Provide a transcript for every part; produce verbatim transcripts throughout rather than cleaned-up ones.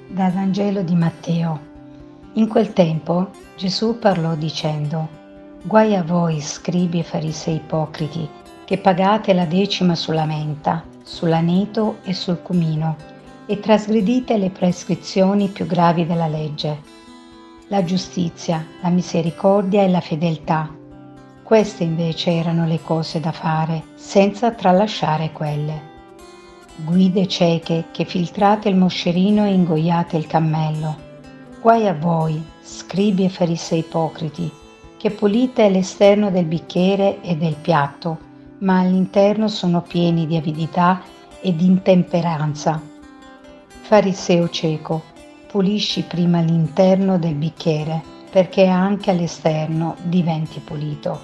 Dal Vangelo di Matteo. In quel tempo Gesù parlò dicendo: Guai a voi, scribi e farisei ipocriti, che pagate la decima sulla menta, sull'aneto e sul cumino, e trasgredite le prescrizioni più gravi della legge: la giustizia, la misericordia e la fedeltà. Queste invece erano le cose da fare, senza tralasciare quelle. Guide cieche che filtrate il moscerino e ingoiate il cammello. Guai a voi, scribi e farisei ipocriti, che pulite l'esterno del bicchiere e del piatto, ma all'interno sono pieni di avidità e di intemperanza. Fariseo cieco, pulisci prima l'interno del bicchiere, perché anche all'esterno diventi pulito.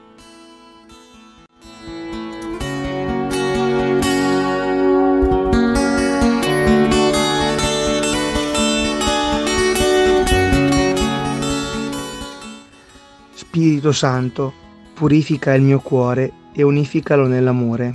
Spirito Santo, purifica il mio cuore e unificalo nell'amore.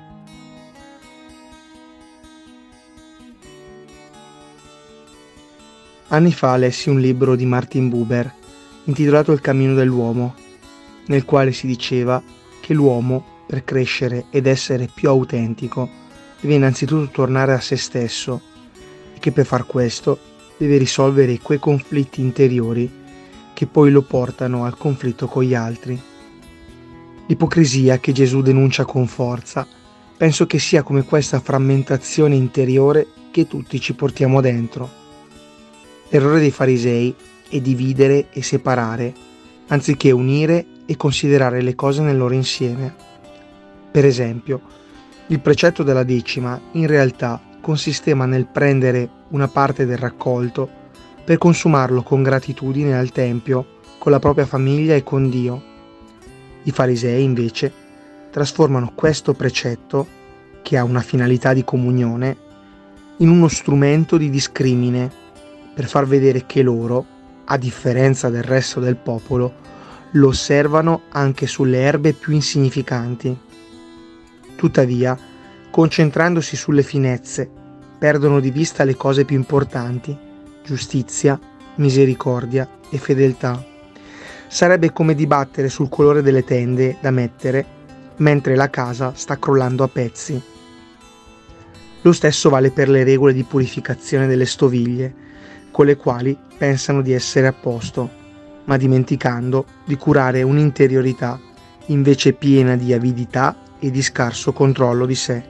Anni fa lessi un libro di Martin Buber intitolato Il cammino dell'uomo, nel quale si diceva che l'uomo, per crescere ed essere più autentico, deve innanzitutto tornare a se stesso e che per far questo deve risolvere quei conflitti interiori che poi lo portano al conflitto con gli altri. L'ipocrisia che Gesù denuncia con forza penso che sia come questa frammentazione interiore che tutti ci portiamo dentro. L'errore dei farisei è dividere e separare, anziché unire e considerare le cose nel loro insieme. Per esempio, il precetto della decima in realtà consisteva nel prendere una parte del raccolto per consumarlo con gratitudine al Tempio, con la propria famiglia e con Dio. I farisei, invece, trasformano questo precetto, che ha una finalità di comunione, in uno strumento di discrimine, per far vedere che loro, a differenza del resto del popolo, lo osservano anche sulle erbe più insignificanti. Tuttavia, concentrandosi sulle finezze, perdono di vista le cose più importanti: giustizia, misericordia e fedeltà. Sarebbe come dibattere sul colore delle tende da mettere mentre la casa sta crollando a pezzi. Lo stesso vale per le regole di purificazione delle stoviglie, con le quali pensano di essere a posto, ma dimenticando di curare un'interiorità invece piena di avidità e di scarso controllo di sé.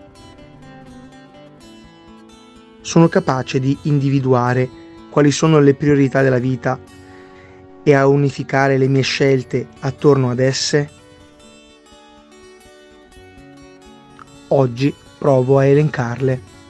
Sono capace di individuare quali sono le priorità della vita e a unificare le mie scelte attorno ad esse? Oggi provo a elencarle.